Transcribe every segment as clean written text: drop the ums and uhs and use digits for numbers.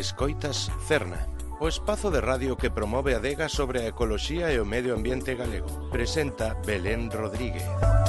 Escoitas Cerna, o espazo de radio que promove a adega sobre a ecoloxía e o medio ambiente galego. Presenta Belén Rodríguez.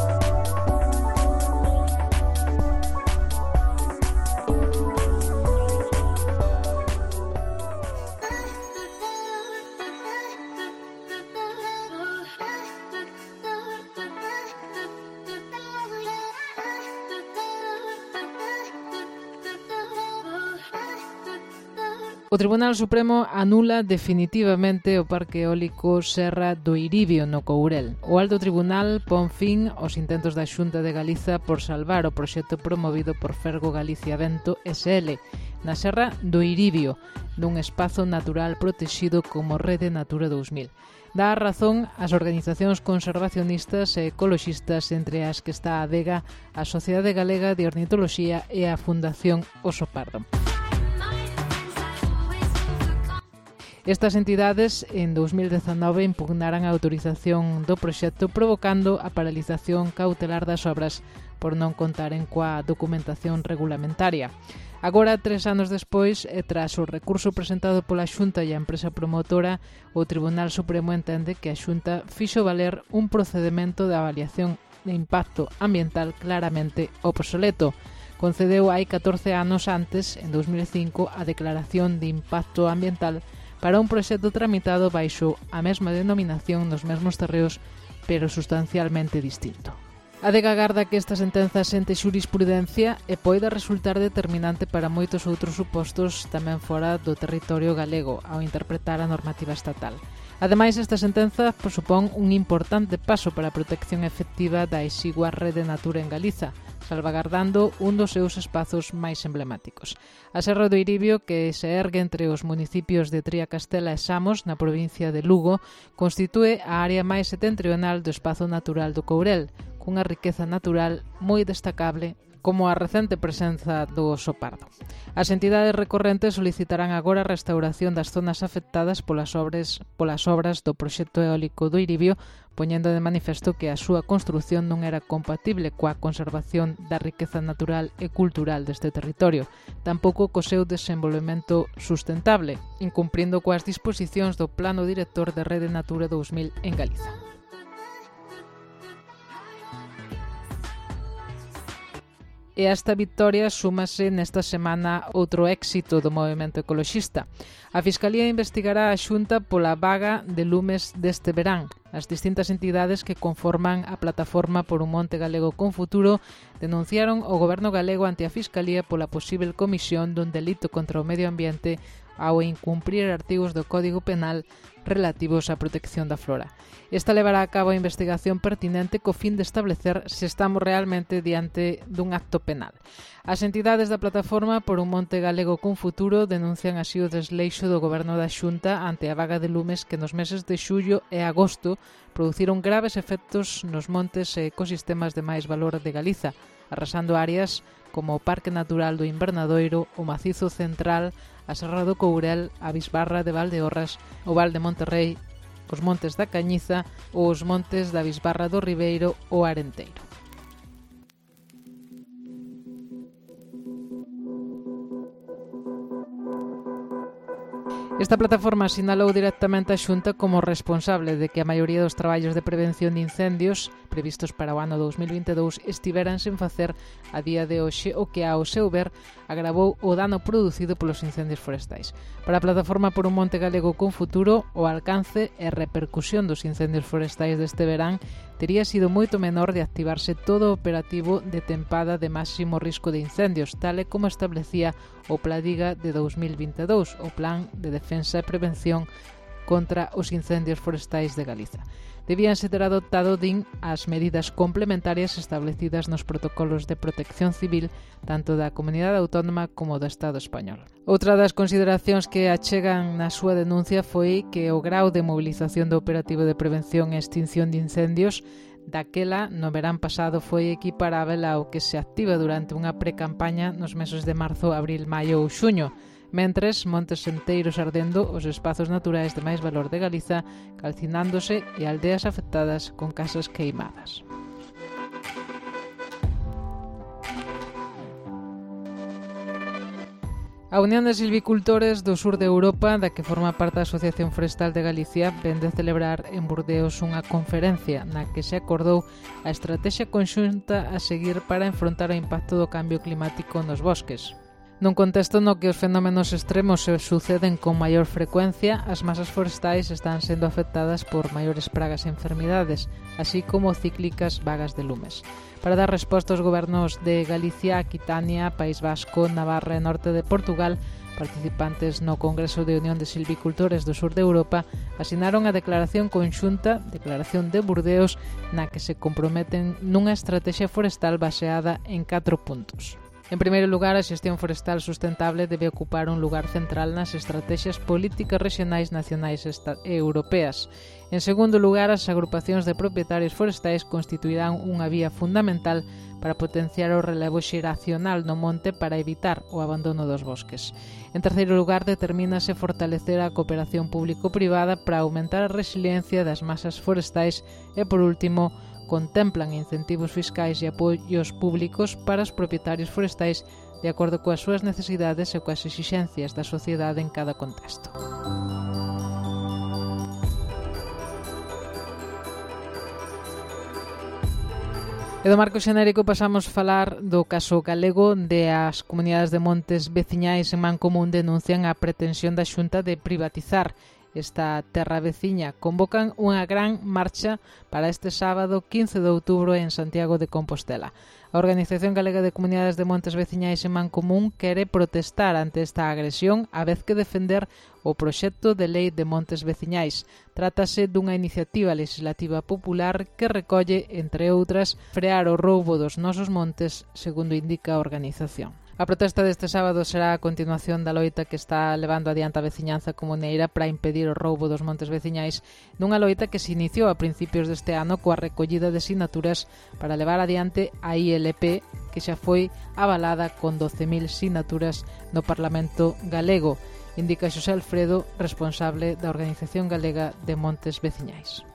O Tribunal Supremo anula definitivamente o parque eólico Serra do Iribio no Courel. O Alto Tribunal pon fin aos intentos da Xunta de Galiza por salvar o proxecto promovido por Fergo Galicia Vento SL na Serra do Iribio, dun espazo natural protexido como Rede Natura 2000. Dá a razón ás organizacións conservacionistas e ecoloxistas, entre as que está a ADEGA, a Sociedade Galega de Ornitoloxía e a Fundación Oso Pardo. Estas entidades en 2019 impugnaran a autorización do proxecto provocando a paralización cautelar das obras por non contaren coa documentación regulamentaria. Agora, 3 anos despois, e tras o recurso presentado pola Xunta e a empresa promotora, o Tribunal Supremo entende que a Xunta fixo valer un procedemento de avaliación de impacto ambiental claramente obsoleto. Concedeu hai 14 anos antes, en 2005, a declaración de impacto ambiental para un proxecto tramitado baixo a mesma denominación nos mesmos terreos, pero sustancialmente distinto. A ADEGA agarda que esta sentenza sente xurisprudencia e poida resultar determinante para moitos outros supostos tamén fora do territorio galego ao interpretar a normativa estatal. Ademais, esta sentenza supón un importante paso para a protección efectiva da exigua Rede Natura en Galiza, salvagardando un dos seus espazos máis emblemáticos. A Serra do Iribio, que se ergue entre os municipios de Triacastela e Samos, na provincia de Lugo, constitúe a área máis setentrional do espazo natural do Courel, cunha riqueza natural moi destacable como a recente presenza do oso pardo. As entidades recorrentes solicitarán agora a restauración das zonas afectadas polas obras do proxecto eólico do Iribio, poñendo de manifesto que a súa construción non era compatible coa conservación da riqueza natural e cultural deste territorio, tampouco co seu desenvolvemento sustentable, incumprindo coas disposicións do Plano Director de Rede Natura 2000 en Galiza. E a esta victoria súmase nesta semana outro éxito do movemento ecoloxista. A Fiscalía investigará a Xunta pola vaga de lumes deste verán. As distintas entidades que conforman a plataforma por un monte galego con futuro denunciaron o Goberno galego ante a Fiscalía pola posible comisión dun delito contra o medio ambiente ao incumprir artigos do Código Penal relativos á protección da flora. Esta levará a cabo a investigación pertinente co fin de establecer se estamos realmente diante dun acto penal. As entidades da plataforma por un monte galego con futuro denuncian así o desleixo do Goberno da Xunta ante a vaga de lumes que nos meses de xullo e agosto produciron graves efectos nos montes e ecosistemas de máis valor de Galiza, arrasando áreas como o Parque Natural do Invernadoiro, o Macizo Central, a Serra do Courel, a Bisbarra de Valdeorras, o Val de Monterrei, os Montes da Cañiza ou os montes da Bisbarra do Ribeiro ou Arenteiro. Esta plataforma sinalou directamente a Xunta como responsable de que a maioría dos traballos de prevención de incendios previstos para o ano 2022 estiveran sen facer a día de hoxe, o que, ao seu ver, agravou o dano producido polos incendios forestais. Para a plataforma por un monte galego con futuro, o alcance e repercusión dos incendios forestais deste verán tería sido moito menor de activarse todo o operativo de tempada de máximo risco de incendios, tal e como establecía o Pladiga de 2022, o Plan de Defensa e Prevención contra os incendios forestais de Galiza. Debíanse ter adoptado, din, as medidas complementarias establecidas nos protocolos de protección civil tanto da Comunidade Autónoma como do Estado español. Outra das consideracións que achegan na súa denuncia foi que o grau de mobilización do operativo de prevención e extinción de incendios daquela no verán pasado foi equiparável ao que se activa durante unha precampaña nos meses de marzo, abril, maio ou xuño, mentres montes enteiros ardendo, os espazos naturais de máis valor de Galiza calcinándose e aldeas afectadas con casas queimadas. A Unión de Silvicultores do Sur de Europa, da que forma parte a Asociación Forestal de Galicia, ven de celebrar en Burdeos unha conferencia na que se acordou a estrategia conxunta a seguir para enfrontar o impacto do cambio climático nos bosques. Nun contexto no que os fenómenos extremos se suceden con maior frecuencia, as masas forestais están sendo afectadas por maiores pragas e enfermidades, así como cíclicas vagas de lumes. Para dar resposta aos gobernos de Galicia, Aquitania, País Vasco, Navarra e Norte de Portugal, participantes no Congreso de Unión de Silvicultores do Sur de Europa, asinaron a Declaración Conxunta, Declaración de Burdeos, na que se comprometen nunha estrategia forestal baseada en 4 puntos. En primeiro lugar, a xestión forestal sustentable debe ocupar un lugar central nas estrategias políticas regionais, nacionais e europeas. En segundo lugar, as agrupacións de propietarios forestais constituirán unha vía fundamental para potenciar o relevo xeracional no monte para evitar o abandono dos bosques. En terceiro lugar, determínase fortalecer a cooperación público-privada para aumentar a resiliencia das masas forestais e, por último, contemplan incentivos fiscais e apoios públicos para os propietarios forestais de acordo coas súas necesidades e coas exixencias da sociedade en cada contexto. E do marco xenérico pasamos a falar do caso galego de as comunidades de montes veciñais en Mancomún denuncian a pretensión da Xunta de privatizar esta terra veciña. Convocan unha gran marcha para este sábado 15 de outubro en Santiago de Compostela. A Organización Galega de Comunidades de Montes Veciñais en Mancomún quere protestar ante esta agresión a vez que defender o proxecto de lei de montes veciñais. Trátase dunha iniciativa legislativa popular que recolle, entre outras, frear o roubo dos nosos montes, segundo indica a organización. A protesta deste sábado será a continuación da loita que está levando adiante a veciñanza comuneira para impedir o roubo dos montes veciñais, nunha loita que se iniciou a principios deste ano coa recollida de sinaturas para levar adiante a ILP, que xa foi avalada con 12.000 sinaturas no Parlamento galego, indica Xosé Alfredo, responsable da Organización Galega de Montes Veciñais.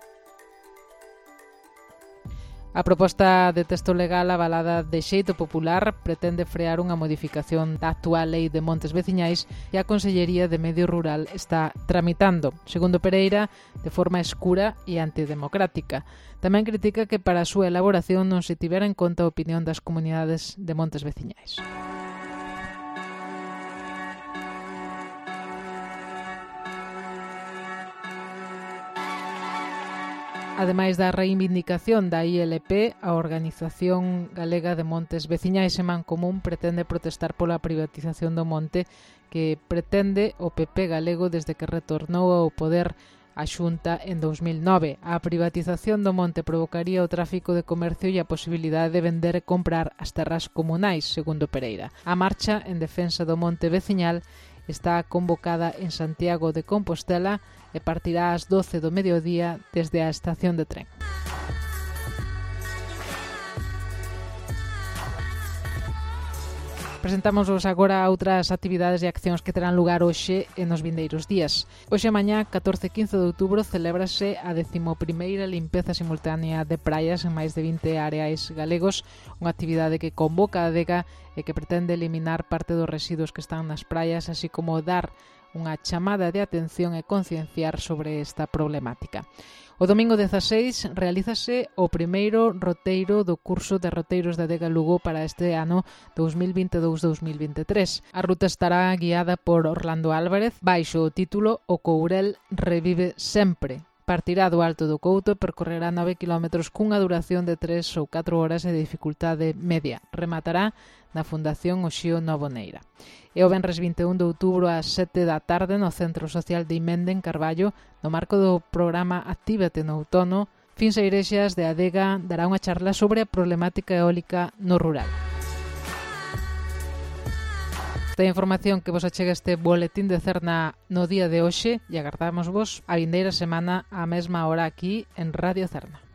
A proposta de texto legal avalada de xeito popular pretende frear unha modificación da actual lei de montes veciñais e a Consellería de Medio Rural está tramitando, segundo Pereira, de forma escura e antidemocrática. Tamén critica que para a súa elaboración non se tivera en conta a opinión das comunidades de montes veciñais. Ademais da reivindicación da ILP, a Organización Galega de Montes Veciñais en Mancomún pretende protestar pola privatización do monte que pretende o PP galego desde que retornou ao poder a Xunta en 2009. A privatización do monte provocaría o tráfico de comercio e a posibilidade de vender e comprar as terras comunais, segundo Pereira. A marcha en defensa do monte veciñal está convocada en Santiago de Compostela e partirá ás 12 do mediodía desde a estación de tren. Presentámosvos agora outras actividades e accións que terán lugar hoxe e nos vindeiros días. Hoxe mañá, 14 e 15 de outubro, celébrase a 11ª limpeza simultánea de praias en máis de 20 areais galegos, unha actividade que convoca a Adega e que pretende eliminar parte dos residuos que están nas praias, así como dar unha chamada de atención e concienciar sobre esta problemática. O domingo 16 realízase o primeiro roteiro do curso de roteiros da Adega Lugo para este ano 2022-2023. A ruta estará guiada por Orlando Álvarez baixo o título O Courel revive sempre. Partirá do Alto do Couto e percorrerá 9 km cunha duración de 3 ou 4 horas e de dificultade media. Rematará na Fundación Oxío Novoneira. E o venres 21 de outubro ás 7 da tarde no Centro Social de Imende en Carballo, no marco do programa Actívate no Outono, Fins e Irexas de Adega dará unha charla sobre a problemática eólica no rural. Esta información que vos achega este boletín de Cerna no día de hoxe e agardamos vos a vindeira semana á mesma hora aquí en Radio Cerna.